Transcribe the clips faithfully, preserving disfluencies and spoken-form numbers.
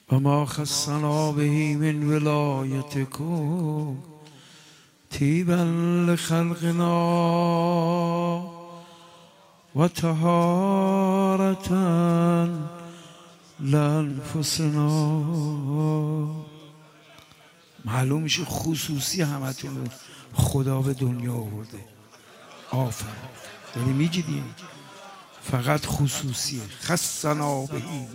و ما خصنا به من ولایتکم طیبا لخلقنا و طهارة لانفسنا. معلوم میشه خصوصی همتون رو خدا به دنیا آورده. آفرین. یعنی میگیدیم فقط خصوصیه. خصنا به این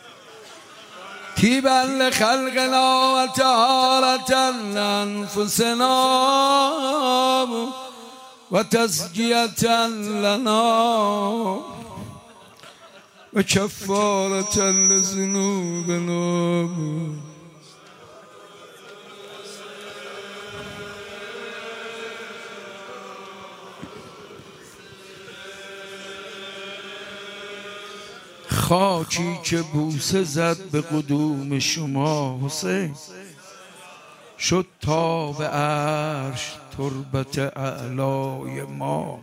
طیبا لخلقنا و طهارة لانفسنا و تزکیة لنا و کفارة لذنوبنا. خاکی که بوسه زد به قدوم شما حسین، شد تا به عرش تربت اعلای ما.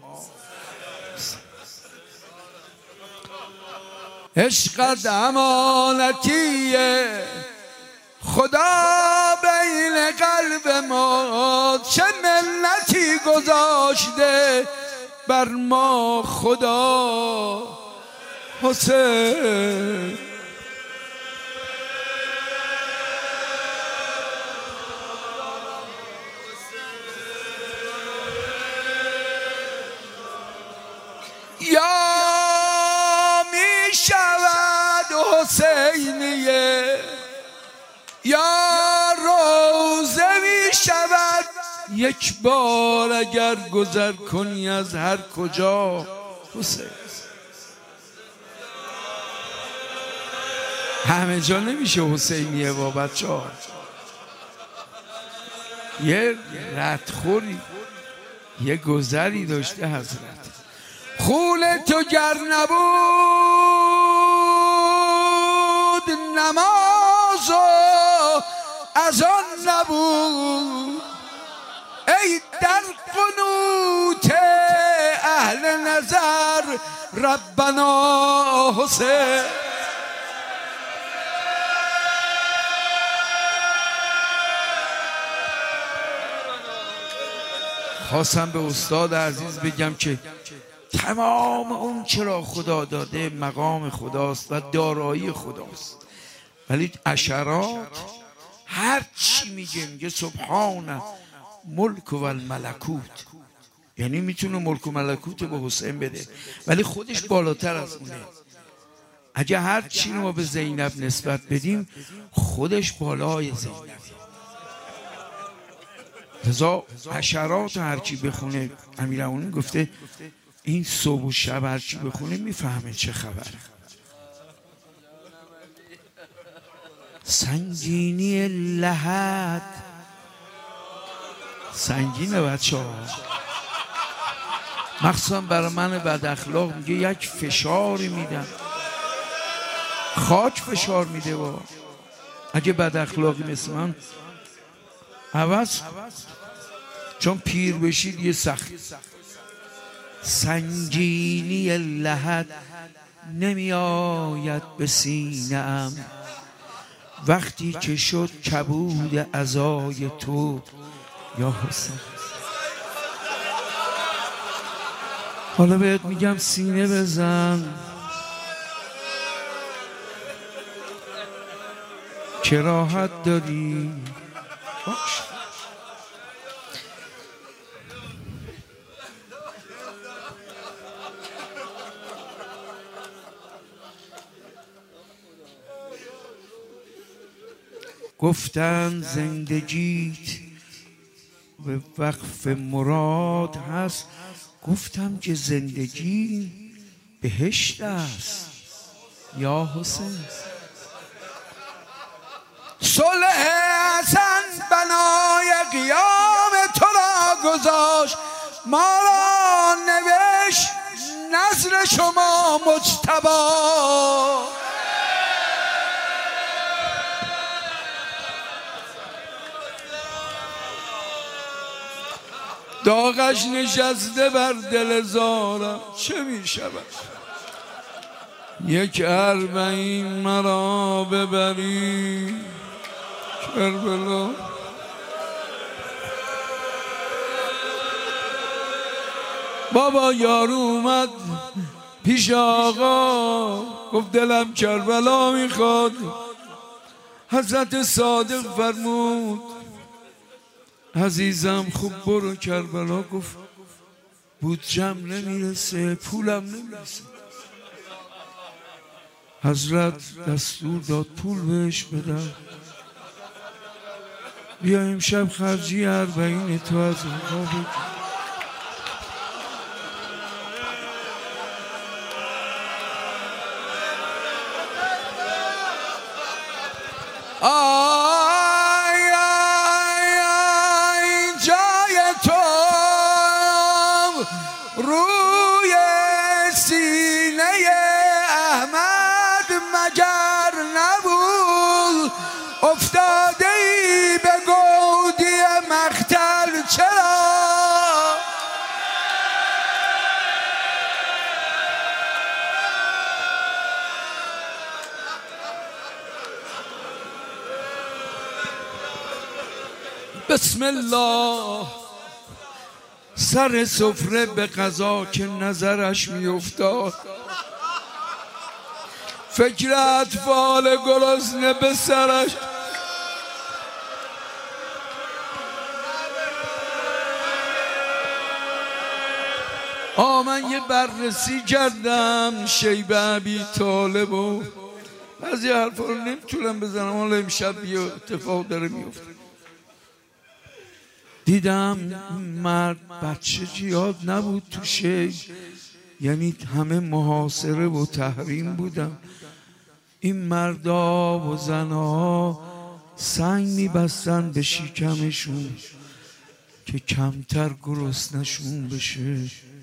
عشقت امانتیه خدا بین قلب ما، چه منتی گذاشته بر ما خدا حسین. یا می شود حسینیه، یا روزه می شود یک بار اگر گذر کنی از هر کجا حسین. همه جا نمیشه حسینیه با بچه ها. یه ردخوری یه گذری داشته حضرت. خون تو گر نبود نماز و از آن نبود. ای در قنوت اهل نظر ربنا حسین. خواستم به استاد عزیز بگم که تمام اون چرا خدا داده مقام خداست و دارایی خداست، ولی اشارات هر چی میگه میگه سبحان ملک و الملکوت، یعنی میتونه ملک و ملکوت به حسین بده ولی خودش بالاتر از اونه. اگه هر چی رو ما به زینب نسبت بدیم خودش بالای زینب. لذا حشرات هر کی بخونه، امیرالمومنین گفته این صبح و شب هر کی بخونه میفهمه چه خبره. سنگینی لحد سنگینه بچه ها، مخصوصا برای من بد اخلاق. میگه یک فشاری میدن، خاک فشار میده. با اگه بد اخلاقی مثل من عوض، چون پیر بشید یه سخت. سنگینی لحد نمی آید به سینه ام، وقتی که شد کبود عزای تو یا حسین. حالا بهت میگم سینه بزن که راحت داری. باش. گفتن زندگیت به وقف مراد هست، گفتم که زندگی بهشت است یا حسین. صلح حسن بنای قیام تو را گذاشت، ما را نوشت نزل شما مجتبی. داغش نشسته بر دل زارم چه می شود؟ یک اربعین مرا ببری کربلا. بابا یارو اومد پیش آقا گفت دلم کربلا میخواد. حضرت صادق فرمود عزیزم خوب برو کربلا. گفت بودجم نمیرسه، پولم نمیرسه. حضرت دستور داد پول بهش بدن. بیا امشب خرجی اربعین تو از اونها بگیر. آی آی آی جای تو روی سینه احمد مگر نبود؟ افتاده ای به گودی مقتل چرا؟ بسم الله. سر سفره به قضا که نظرش میافتاد، فکر اطفال گرسنه به سرش. آ من یه بررسی کردم شیب ابی طالب و بعضی حرفا رو نمیتونم بزنم، حالا امشب یه اتفاق داره میفته. دیدم مرد بچه زیاد نبود تو شیب، یعنی همه محاصره و تحریم بودن. این مردا و زنها سنگ میبستن به شکمشون که کمتر گرسنشون بشه.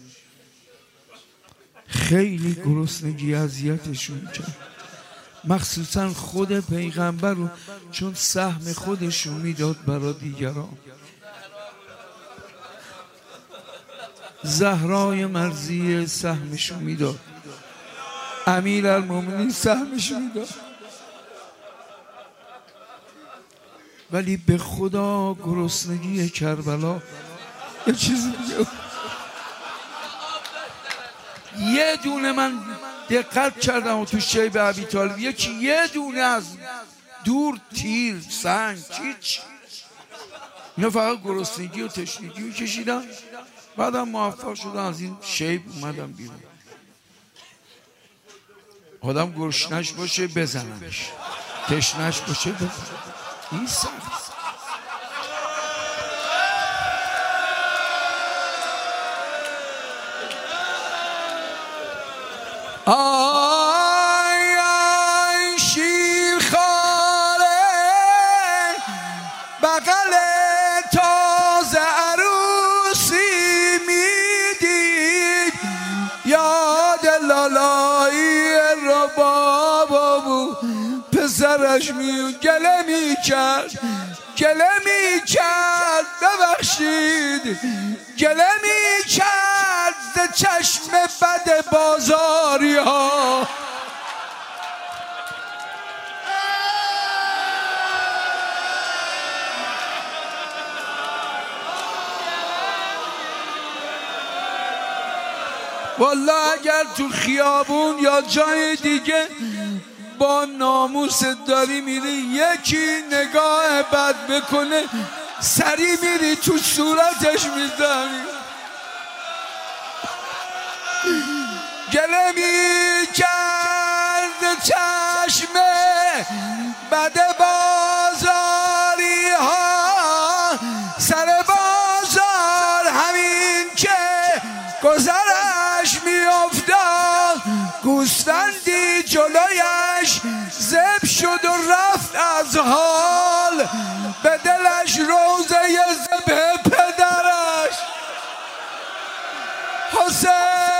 خیلی گرسنگی اذیتشون کرد، مخصوصا خود پیغمبر رو، چون سهم خودشون میداد برای دیگران. زهرای مرضیه سهمشو میداد، امیرالمومنین سهمشو میداد. ولی به خدا گرسنگی کربلا یه چیزی دیگه. یه دونه من دقت کردم و تو شیب ابی طالب یکی یه دونه از دور تیر سنگ چیچ، اینا فقط گرسنگی و تشنگی رو کشیدم. بعدم موفق شدم از این شیب اومدم بیرون. آدم گرسنش باشه بزنمش، تشنش باشه بزنم. این سخت. آی آی شیرخواره بغل تازه عروسی میدید، یاد لالایی ربابا بود. پسرش می گله میکرد گله میکرد ببخشید گله میکرد ز چشم بد بازاری ها. والله اگر تو خیابون یا جای دیگه با ناموس داری میری یکی نگاه بد بکنه سری میری تو صورتش میزنی. گله میکرد چشم بد بازاری ها، سر بازار همین که گذرش میافتاد گوسفندی جلویش ذبح شد و رفت از حال، به دلش روزه ذبح پدرش حسین.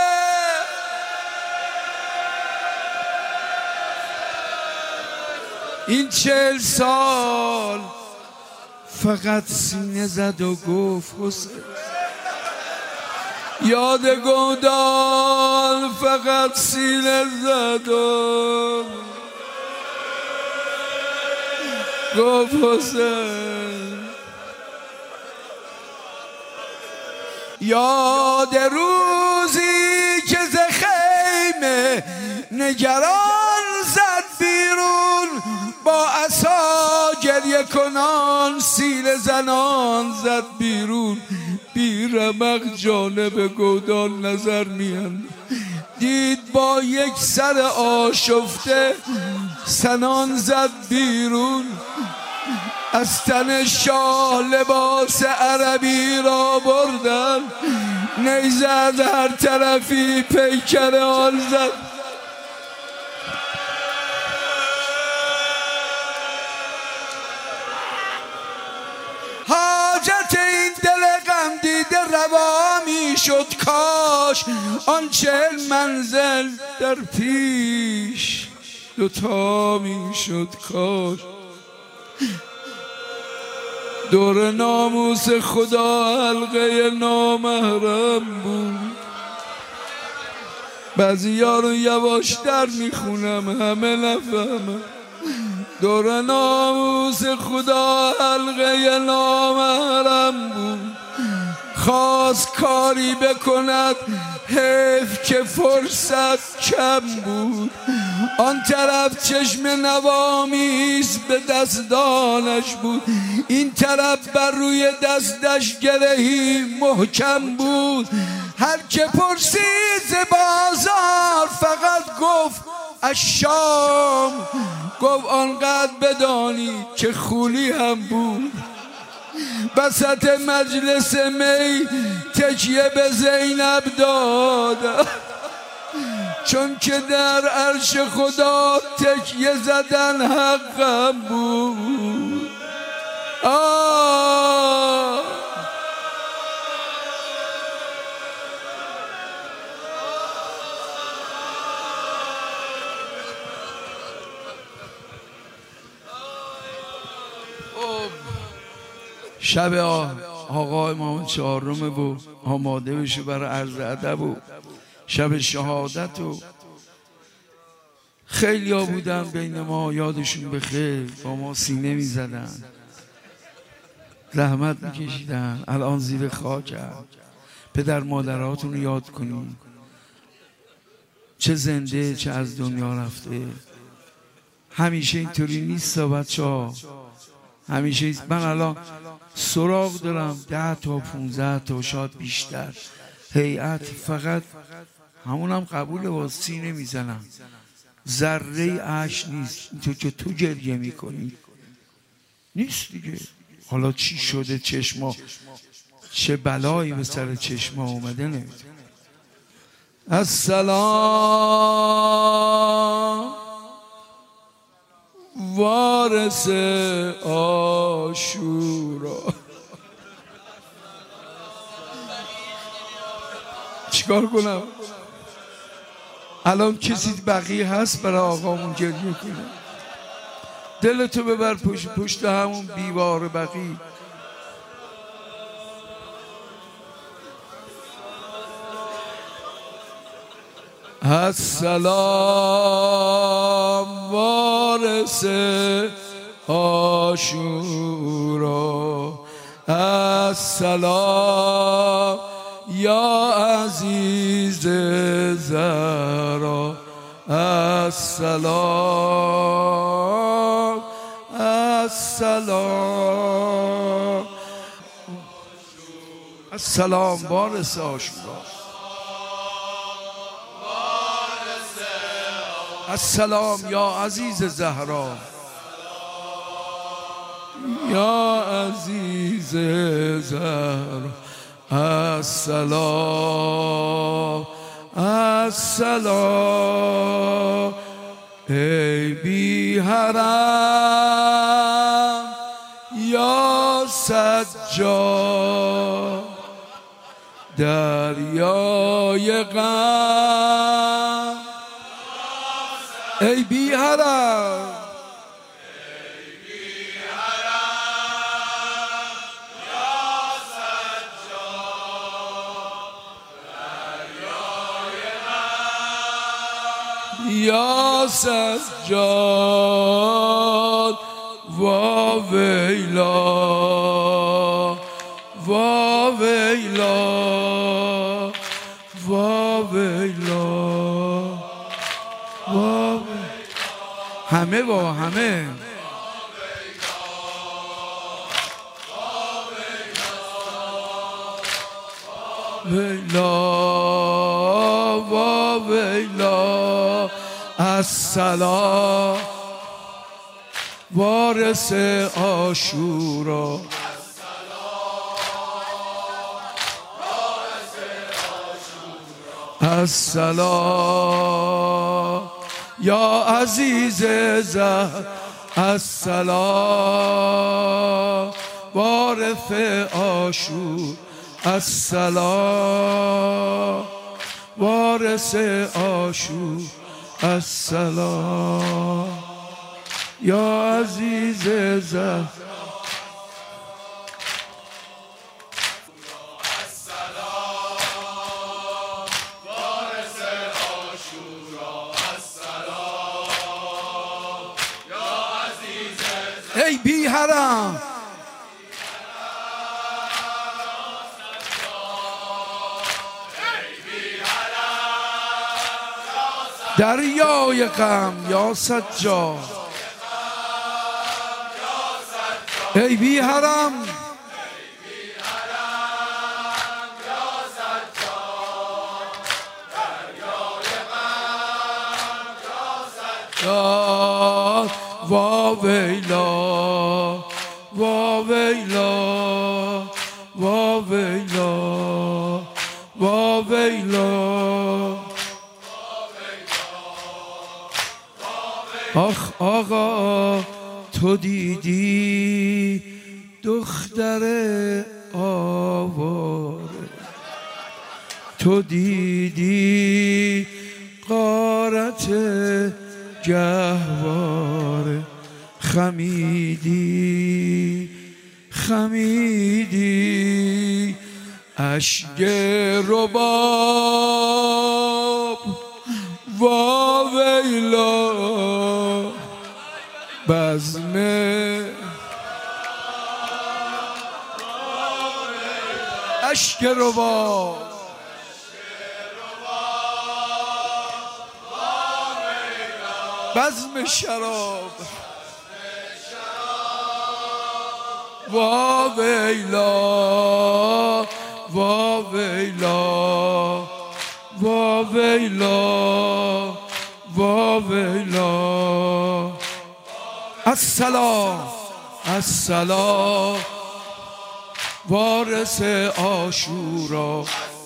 این چهل سال فقط سینه زد و گفت حسین یاد گودال فقط سینه زد و گفت حسین. یاد روزی که ز خیمه نگران زد بیرون، با عصا گریه کنان سینه زنان زد بیرون. بی رمق جانب گودال نظر میانداخت، دید با یک سر آشفته سنان زد بیرون. از تن شاه لباس عربی را بردن، نیزد هر طرفی پیکر آن زد. حاجت این دل غم دیده روا می شد کاش، آن چهل منزل در پیش دوتا می شد کاش. دور ناموس خدا حلقه نامحرم بود. بعضی ها رو یواش در میخونم همه نفهمم. دور ناموس خدا حلقه نامحرم بود. خواست کاری بکند حیف که فرصت کم بود. آن طرف چشم نوامیز به دستانش بود، این طرف بر روی دستش گرهی محکم بود. هر که پرسید ز بازار فقط گفت از شام، گفت آنقدر بدانی که خولی هم بود. وسط مجلس می تکیه به زینب داد، چون که در عرش خدا تکیه زدن حقم بود. آه شب آقا امام چهارمه و آماده بشو برای عرض ادب و شب شهادت. و خیلی ها بودن بین ما یادشون بخیر، با ما سینه می زدن، زحمت می کشیدن. الان زیر خاک هم. پدر مادراتون رو یاد کنید، چه زنده چه از دنیا رفته. همیشه اینطوری نیست بچه ها، همیشه من الان سراغ دارم ده تا پونزده تا شاید بیشتر هیئت، فقط همونم قبول با سینه میزنم، ذره اش نیست. تو که تو گریه میکنی نیست دیگه. حالا چی شده چشما، چه بلایی به سر چشما اومده نمیدونم. السلام وارث عاشورا. چیکار کنم؟ الان کسی بقیه هست برای آقامون گریه کنه؟ دلتو ببر پشت پشت همون دیوار بقیه. السلام وارث عاشورا، السلام یا عزیز زهرا، السلام السلام السلام وارث عاشورا، السلام یا عزیز زهرا، یا عزیز زهرا، السلام السلام. ای بی حرم یا سجاد، دریای غم. ای بی حرم یا سجاد وا ویلا وا ویلا وا ویلا وا ویلا. همه با همه ویلا وا ویلا. السلام وارث عاشورا السلام یا عزیز زهر السلام وارث عاشور السلام وارث عاشور السلام یا عزیز زهر ای بی حرم دریای غم یا سجاد ای بی حرم وا ویلا وا ویلا وا ویلا وا ویلا. آخ آقا تو دیدی دختر آواره تو دیدی غارت گهواره خمیدی خمیدی اشک رباب وا ویلا بزم اشک رباب بزم شراب وا ویلا وا ویلا وا ویلا وا ویلا. السلام السلام وارث عاشورا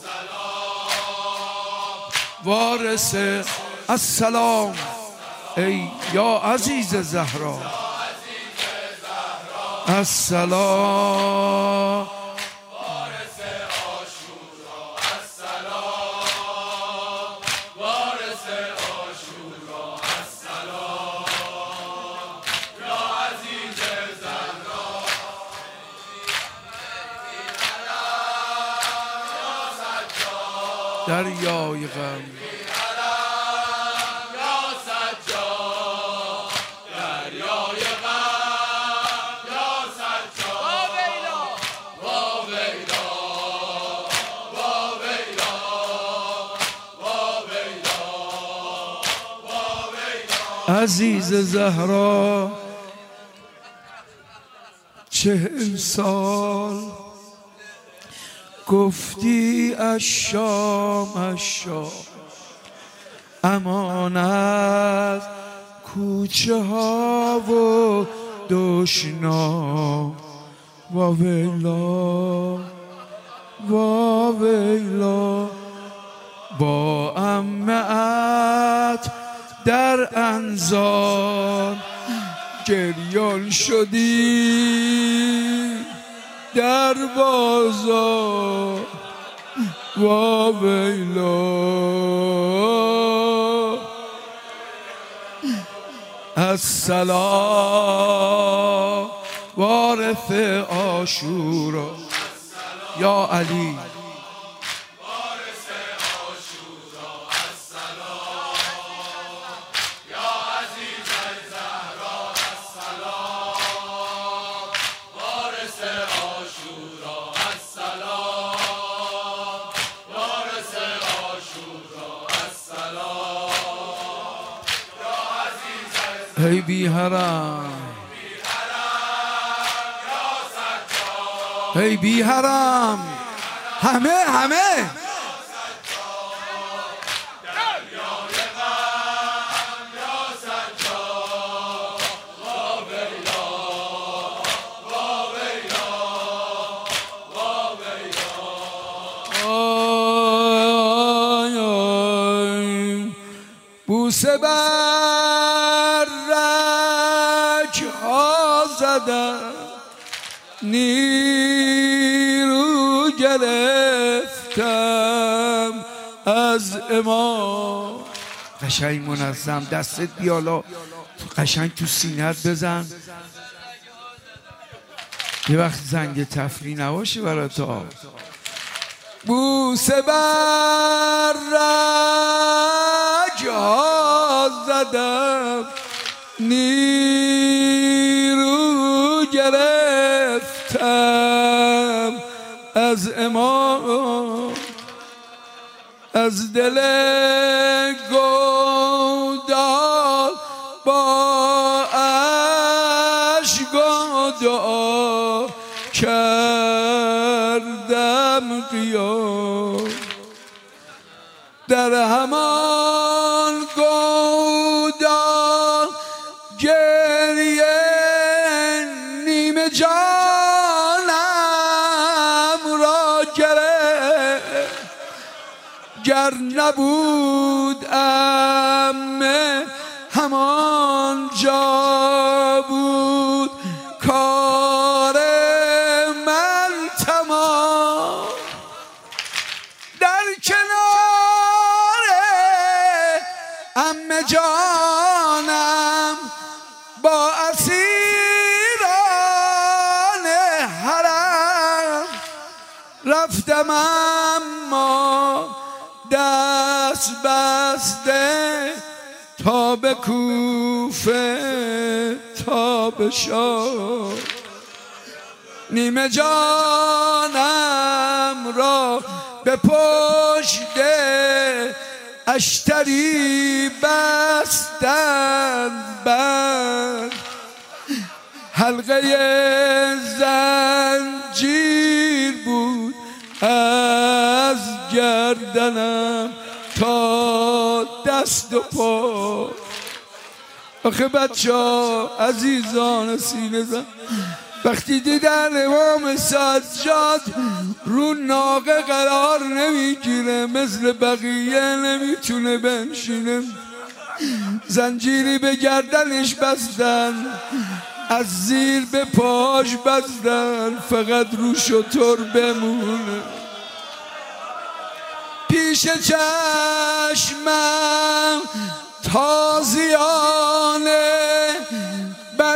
وارث السلام ای یا عزیز زهرا السلام وارث عاشورا السلام وارث عاشورا السلام یا عزیز زهرا یا سجاد دریای غم عزیز زهرا چهل سال گفتی اشام اشام امانت کوچه ها و دشنام وا ویلا وا ویلا با عمه‌ات در انظار گریان شدی در بازار وا ویلا السلام وارث عاشورا یا علی ای بی حرم ای بی حرم همه همه بوسه بر رگ ها زدم نیرو گرفتم از امام. قشنگ منظم دستت بیالا قشنگ تو سینت بزن یه وقت زنگ تفریح نباشه برای تا. بوسه بر رگ ها زدم نیرو گرفتم از امام. از دل گودال با اشک و دعا کردم قیام. در همان گودال گریه نیمه جانم را گرفت. گر نبود عمه همان جا بود کار من تمام. در کنار عمه جانم با اسیران حرم رفتم اما دست بسته تا به کوفه تا به شام. نیمه جانم را به پشت اشتری بستند بند. حلقه زنجیر بود از گردنم تا دست و پا. آخه بچه ها عزیزان سینه زن وقتی دیدن امام سجاد رو ناقه قرار نمیگیره مثل بقیه نمیتونه بنشینه زنجیری به گردنش بستن از زیر به پاش بستن فقط رو شتر بمونه. پیش چشمم تازیانه بر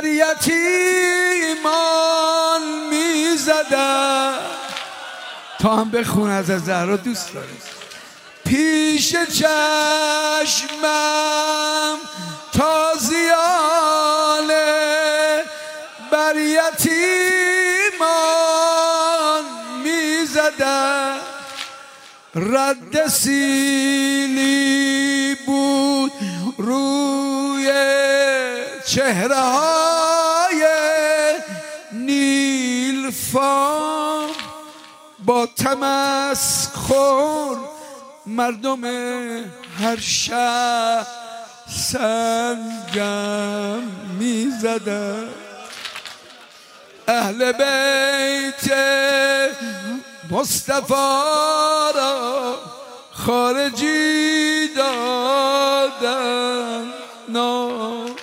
یتیمان می زدن. تا هم بخون از زهرا دوست دارم. پیش چشمم تازیانه بر یتیمان می زدن. رد سیلی بود روی چهره های نیلفام. با تمسخر مردم هر شهر سنگم می زدن. اهل بیت مصطفی را خارجی دادن.